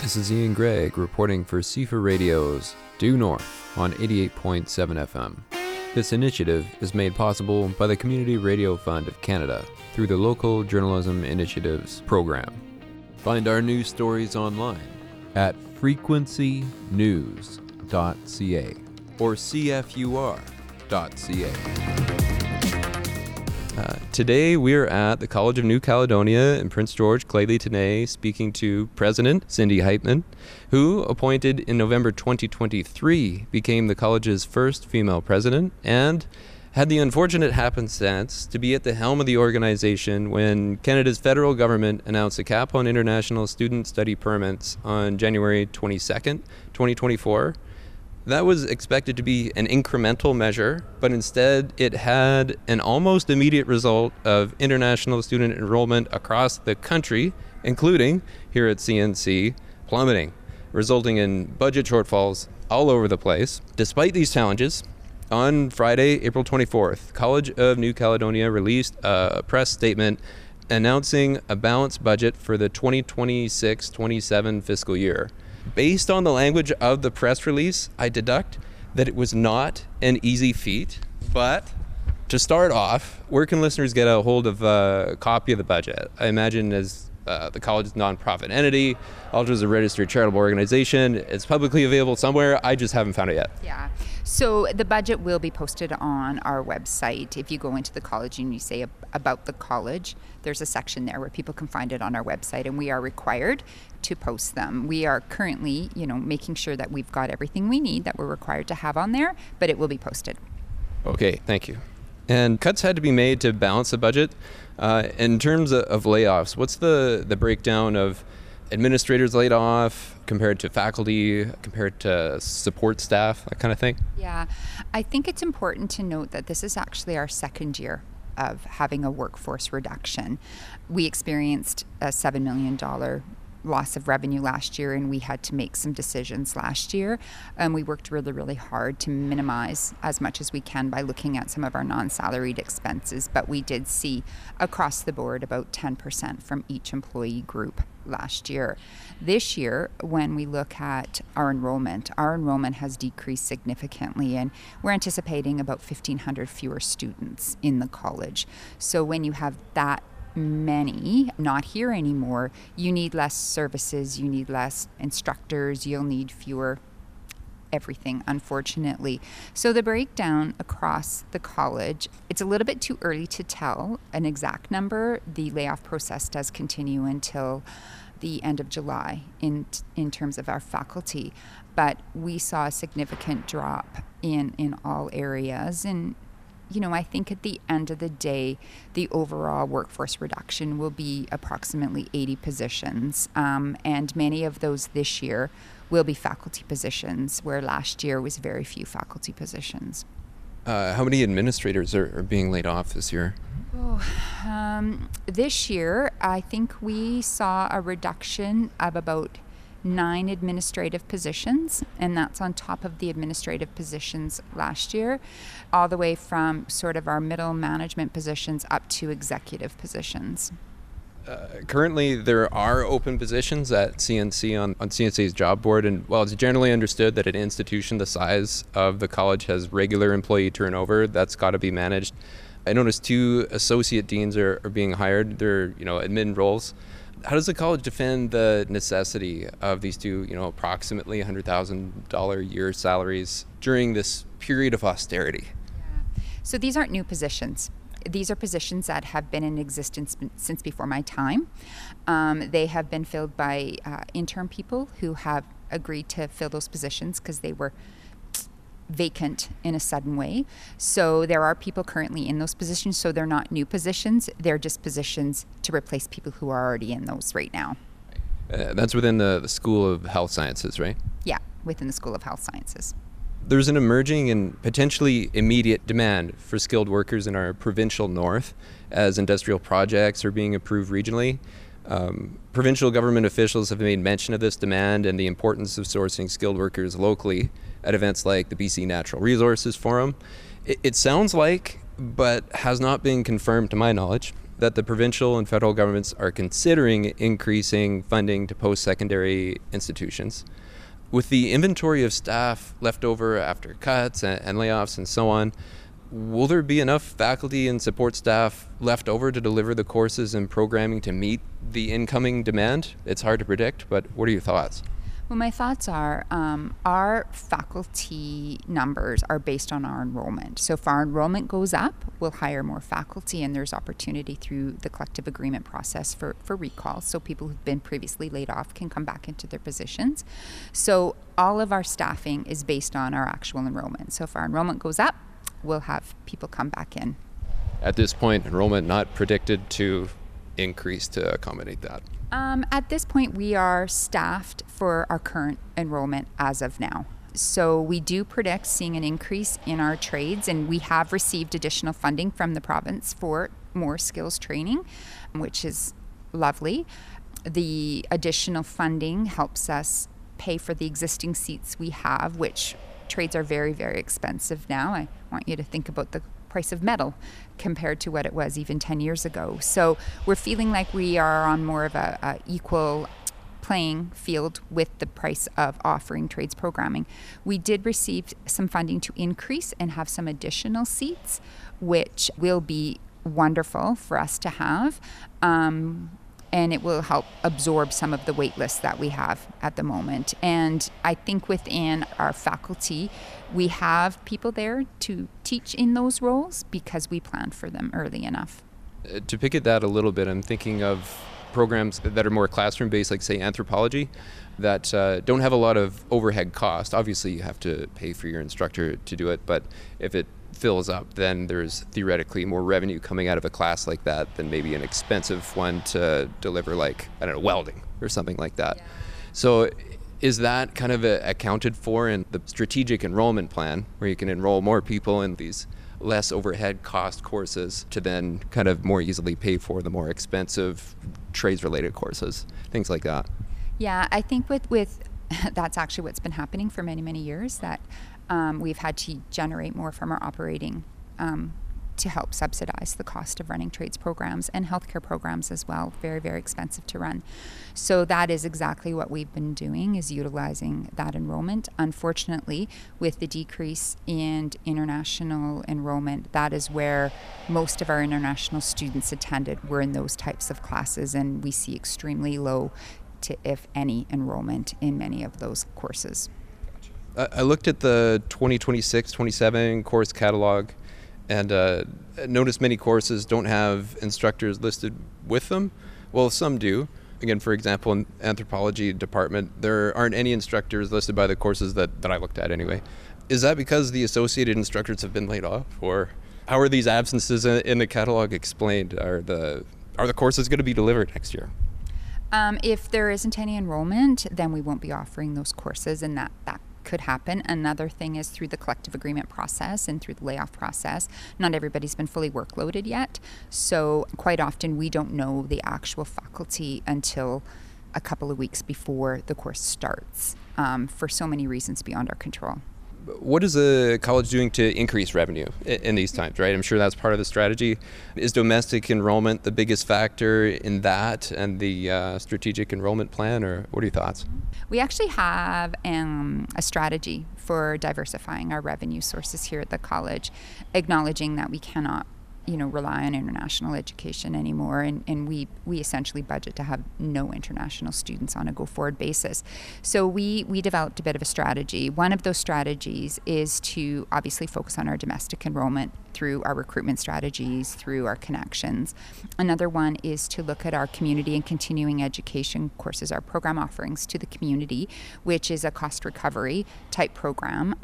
This is Ian Gregg reporting for CFA Radio's Due North on 88.7 FM. This initiative is made possible by the Community Radio Fund of Canada through the Local Journalism Initiatives program. Find our news stories online at frequencynews.ca or cfur.ca. Today we're at the College of New Caledonia in Prince George, Clay-Leetonais, speaking to President Cindy Heitman, who, appointed in November 2023, became the college's first female president and had the unfortunate happenstance to be at the helm of the organization when Canada's federal government announced a cap on international student study permits on January 22nd, 2024. That was expected to be an incremental measure, but instead it had an almost immediate result of international student enrollment across the country, including here at CNC, plummeting, resulting in budget shortfalls all over the place. Despite these challenges, on Friday, April 24th, College of New Caledonia released a press statement announcing a balanced budget for the 2026-27 fiscal year. Based on the language of the press release, I deduct that it was not an easy feat, but to start off, where can listeners get a hold of a copy of the budget? I imagine as the college's nonprofit entity, also as a registered charitable organization, it's publicly available somewhere. I just haven't found it yet. Yeah. So the budget will be posted on our website. If you go into the college and you say about the college, there's a section there where people can find it on our website, and we are required to post them. We are currently, making sure that we've got everything we need that we're required to have on there, but it will be posted. Okay, thank you. And cuts had to be made to balance the budget. In terms of layoffs, what's the breakdown of administrators laid off compared to faculty, compared to support staff, that kind of thing? Yeah, I think it's important to note that this is actually our second year of having a workforce reduction. We experienced a $7 million loss of revenue last year, and we had to make some decisions last year. We worked really, really hard to minimize as much as we can by looking at some of our non-salaried expenses, but we did see across the board about 10% from each employee group last year. This year, when we look at our enrollment has decreased significantly, and we're anticipating about 1,500 fewer students in the college. So when you have that many not here anymore, you need less services, you need less instructors, you'll need fewer everything, unfortunately. So the breakdown across the college, it's a little bit too early to tell an exact number. The layoff process does continue until the end of July in terms of our faculty, but we saw a significant drop in all areas. And I think at the end of the day, the overall workforce reduction will be approximately 80 positions. And many of those this year will be faculty positions, where last year was very few faculty positions. How many administrators are being laid off this year? This year, I think we saw a reduction of about 9 administrative positions, and that's on top of the administrative positions last year, all the way from sort of our middle management positions up to executive positions. Currently, there are open positions at CNC on CNC's job board, and while it's generally understood that an institution the size of the college has regular employee turnover, that's got to be managed. I noticed 2 associate deans are being hired. They're admin roles. How does the college defend the necessity of these 2, approximately $100,000 a year salaries during this period of austerity? Yeah. So these aren't new positions. These are positions that have been in existence since before my time. They have been filled by interim people who have agreed to fill those positions because they were vacant in a sudden way. So there are people currently in those positions, so they're not new positions, they're just positions to replace people who are already in those right now. That's within the School of Health Sciences, right? Yeah, within the School of Health Sciences. There's an emerging and potentially immediate demand for skilled workers in our provincial north as industrial projects are being approved regionally. Provincial government officials have made mention of this demand and the importance of sourcing skilled workers locally at events like the BC Natural Resources Forum. It sounds like, but has not been confirmed to my knowledge, that the provincial and federal governments are considering increasing funding to post-secondary institutions. With the inventory of staff left over after cuts and layoffs and so on, will there be enough faculty and support staff left over to deliver the courses and programming to meet the incoming demand? It's hard to predict, but what are your thoughts? Well, my thoughts are our faculty numbers are based on our enrollment. So if our enrollment goes up, we'll hire more faculty, and there's opportunity through the collective agreement process for recall. So people who've been previously laid off can come back into their positions. So all of our staffing is based on our actual enrollment. So if our enrollment goes up, we'll have people come back in. At this point, enrollment not predicted to increase to accommodate that. At this point, we are staffed for our current enrollment as of now. So we do predict seeing an increase in our trades, and we have received additional funding from the province for more skills training, which is lovely. The additional funding helps us pay for the existing seats we have, which trades are very, very expensive now. I want you to think about the price of metal compared to what it was even 10 years ago. So we're feeling like we are on more of a equal playing field with the price of offering trades programming. We did receive some funding to increase and have some additional seats, which will be wonderful for us to have. And it will help absorb some of the wait lists that we have at the moment. And I think within our faculty, we have people there to teach in those roles because we planned for them early enough. To pick at that a little bit, I'm thinking of programs that are more classroom-based, like say anthropology, that don't have a lot of overhead cost. Obviously, you have to pay for your instructor to do it, but if it fills up, then there's theoretically more revenue coming out of a class like that than maybe an expensive one to deliver, like, I don't know, welding or something like that. Yeah. So is that kind of accounted for in the strategic enrollment plan, where you can enroll more people in these less overhead cost courses to then kind of more easily pay for the more expensive trades-related courses, things like that? Yeah, I think with that's actually what's been happening for many, many years, that we've had to generate more from our operating to help subsidize the cost of running trades programs and healthcare programs as well. Very, very expensive to run. So that is exactly what we've been doing, is utilizing that enrollment. Unfortunately, with the decrease in international enrollment, that is where most of our international students attended, were in those types of classes, and we see extremely low to, if any, enrollment in many of those courses. I looked at the 2026-27 course catalog and noticed many courses don't have instructors listed with them. Well, some do. Again, for example, in anthropology department, there aren't any instructors listed by the courses that I looked at anyway. Is that because the associated instructors have been laid off, or how are these absences in the catalog explained? Are the courses going to be delivered next year? If there isn't any enrollment, then we won't be offering those courses, and that could happen. Another thing is through the collective agreement process and through the layoff process, not everybody's been fully workloaded yet. So quite often we don't know the actual faculty until a couple of weeks before the course starts, for so many reasons beyond our control. What is the college doing to increase revenue in these times, right? I'm sure that's part of the strategy. Is domestic enrollment the biggest factor in that and the strategic enrollment plan, or what are your thoughts? We actually have a strategy for diversifying our revenue sources here at the college, acknowledging that we cannot rely on international education anymore, and we essentially budget to have no international students on a go-forward basis. So we developed a bit of a strategy. One of those strategies is to obviously focus on our domestic enrollment through our recruitment strategies, through our connections. Another one is to look at our community and continuing education courses, our program offerings to the community, which is a cost recovery type program,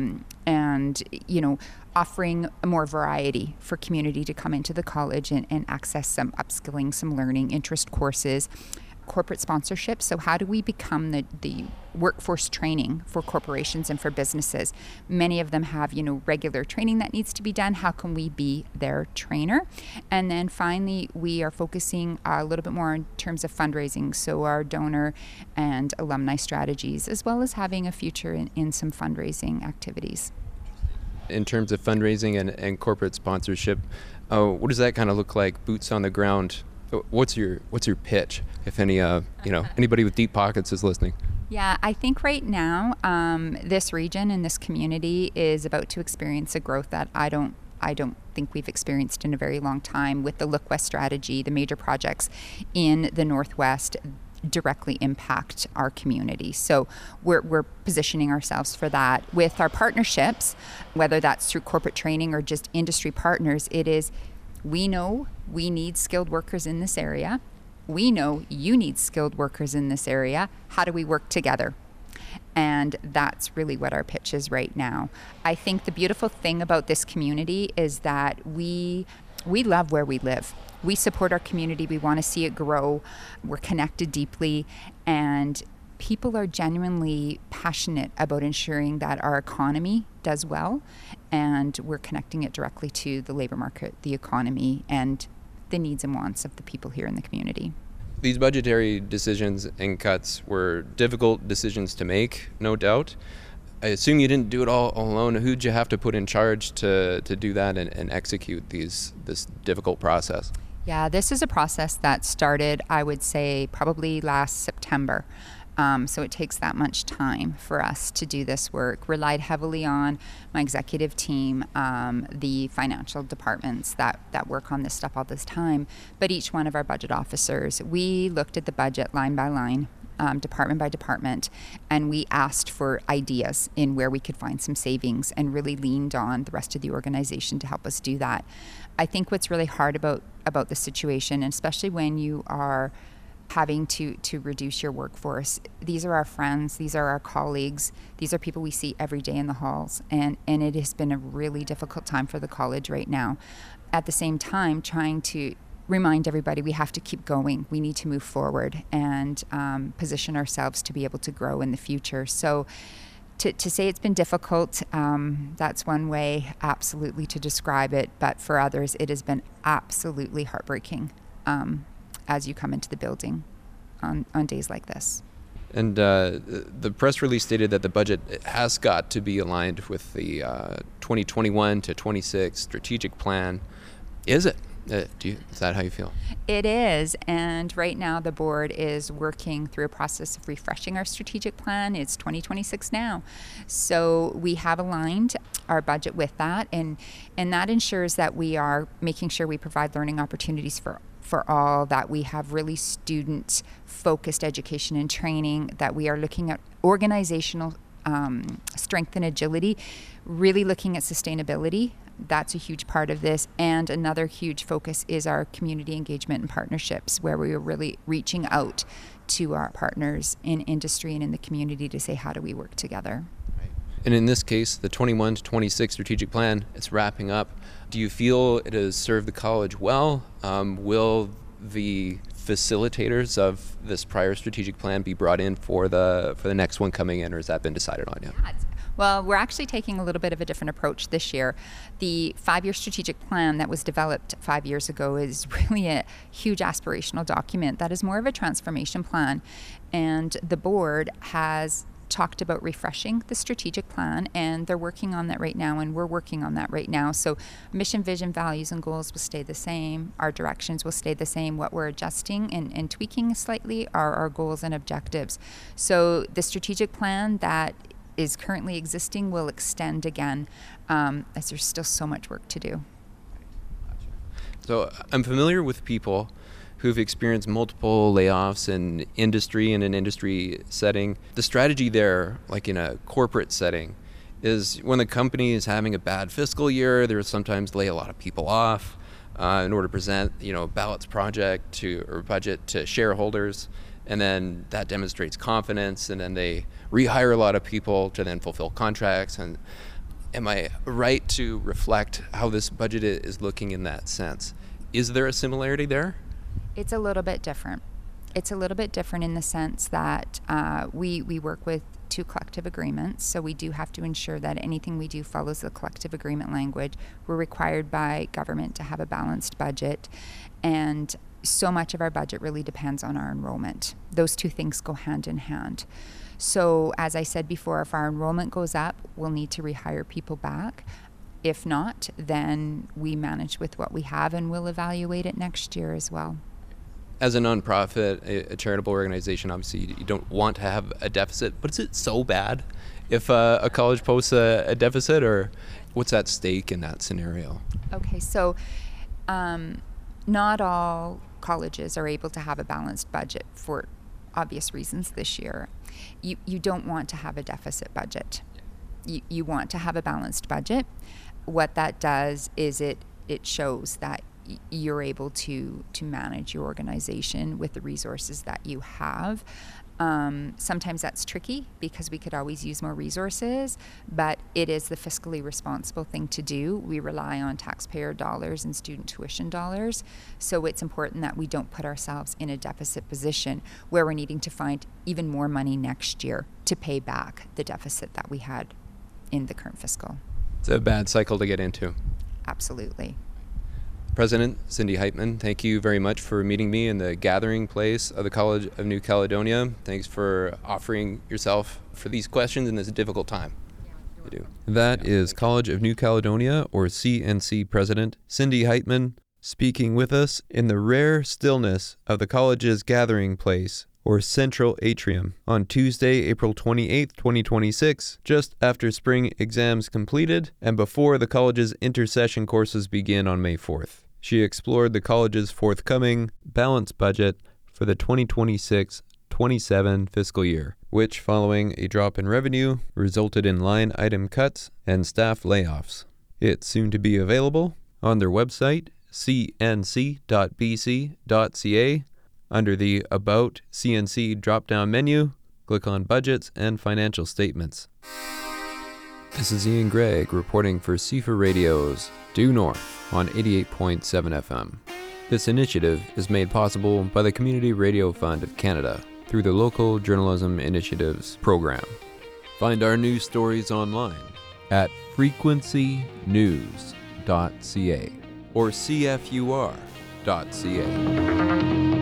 and offering more variety for community to come into the college and access some upskilling, some learning, interest courses, corporate sponsorship. So how do we become the workforce training for corporations and for businesses? Many of them have, regular training that needs to be done. How can we be their trainer? And then finally, we are focusing a little bit more in terms of fundraising. So our donor and alumni strategies, as well as having a future in some fundraising activities. In terms of fundraising and corporate sponsorship, What does that kind of look like, boots on the ground? What's your pitch, if any, anybody with deep pockets is listening? Yeah, I think right now this region and this community is about to experience a growth that I don't think we've experienced in a very long time. With the Look West strategy, the major projects in the Northwest directly impact our community. So we're positioning ourselves for that. With our partnerships, whether that's through corporate training or just industry partners, we know we need skilled workers in this area. We know you need skilled workers in this area. How do we work together? And that's really what our pitch is right now. I think the beautiful thing about this community is that we love where we live. We support our community. We want to see it grow. We're connected deeply, and people are genuinely passionate about ensuring that our economy does well, and we're connecting it directly to the labor market, the economy, and the needs and wants of the people here in the community. These budgetary decisions and cuts were difficult decisions to make, no doubt. I assume you didn't do it all alone. Who'd you have to put in charge to do that and execute this difficult process? Yeah, this is a process that started, I would say, probably last September. So it takes that much time for us to do this work. Relied heavily on my executive team, the financial departments that work on this stuff all this time, but each one of our budget officers. We looked at the budget line by line, department by department, and we asked for ideas in where we could find some savings, and really leaned on the rest of the organization to help us do that. I think what's really hard about the situation, and especially when you are having to reduce your workforce. These are our friends, these are our colleagues, these are people we see every day in the halls, and it has been a really difficult time for the college right now. At the same time, trying to remind everybody we have to keep going, we need to move forward and position ourselves to be able to grow in the future. So to say it's been difficult, that's one way absolutely to describe it, but for others it has been absolutely heartbreaking. As you come into the building on days like this. And the press release stated that the budget has got to be aligned with the 2021 to 26 strategic plan. Is it? Is that how you feel? It is, and right now the board is working through a process of refreshing our strategic plan. It's 2026 now. So we have aligned our budget with that, and that ensures that we are making sure we provide learning opportunities for all, that we have really student-focused education and training, that we are looking at organizational strength and agility, really looking at sustainability. That's a huge part of this. And another huge focus is our community engagement and partnerships, where we are really reaching out to our partners in industry and in the community to say, how do we work together? And in this case, the 21 to 26 strategic plan, it's wrapping up. Do you feel it has served the college well? Will the facilitators of this prior strategic plan be brought in for the next one coming in, or has that been decided on yet? Yeah, well, we're actually taking a little bit of a different approach this year. The 5-year strategic plan that was developed 5 years ago is really a huge aspirational document that is more of a transformation plan. And the board has talked about refreshing the strategic plan, and they're working on that right now, and we're working on that right now. So mission, vision, values, and goals will stay the same. Our directions will stay the same. What we're adjusting and tweaking slightly are our goals and objectives. So the strategic plan that is currently existing will extend again, as there's still so much work to do. So I'm familiar with people who've experienced multiple layoffs in an industry setting. The strategy there, like in a corporate setting, is when the company is having a bad fiscal year, they'll sometimes lay a lot of people off in order to present, a balanced project or budget to shareholders. And then that demonstrates confidence, and then they rehire a lot of people to then fulfill contracts. And am I right to reflect how this budget is looking in that sense? Is there a similarity there? It's a little bit different. It's a little bit different in the sense that we work with 2 collective agreements, so we do have to ensure that anything we do follows the collective agreement language. We're required by government to have a balanced budget, and so much of our budget really depends on our enrollment. Those 2 things go hand in hand. So as I said before, if our enrollment goes up, we'll need to rehire people back. If not, then we manage with what we have, and we'll evaluate it next year as well. As a nonprofit, a charitable organization, obviously you don't want to have a deficit, but is it so bad if a college posts a deficit, or what's at stake in that scenario? Okay, so not all colleges are able to have a balanced budget for obvious reasons this year. You don't want to have a deficit budget. You want to have a balanced budget. What that does is it shows that you're able to manage your organization with the resources that you have. Sometimes that's tricky because we could always use more resources, but it is the fiscally responsible thing to do. We rely on taxpayer dollars and student tuition dollars, so it's important that we don't put ourselves in a deficit position where we're needing to find even more money next year to pay back the deficit that we had in the current fiscal. It's a bad cycle to get into. Absolutely. President Cindy Heitman, thank you very much for meeting me in the gathering place of the College of New Caledonia. Thanks for offering yourself for these questions in this difficult time. I do. That is College of New Caledonia, or CNC President Cindy Heitman, speaking with us in the rare stillness of the college's gathering place, or central atrium, on Tuesday, April 28, 2026, just after spring exams completed and before the college's intersession courses begin on May 4th. She explored the college's forthcoming balanced budget for the 2026-27 fiscal year, which, following a drop in revenue, resulted in line item cuts and staff layoffs. It's soon to be available on their website, cnc.bc.ca. Under the About CNC drop-down menu, click on Budgets and Financial Statements. This is Ian Gregg reporting for CFA Radio's Due North on 88.7 FM. This initiative is made possible by the Community Radio Fund of Canada through the Local Journalism Initiatives program. Find our news stories online at frequencynews.ca or cfur.ca.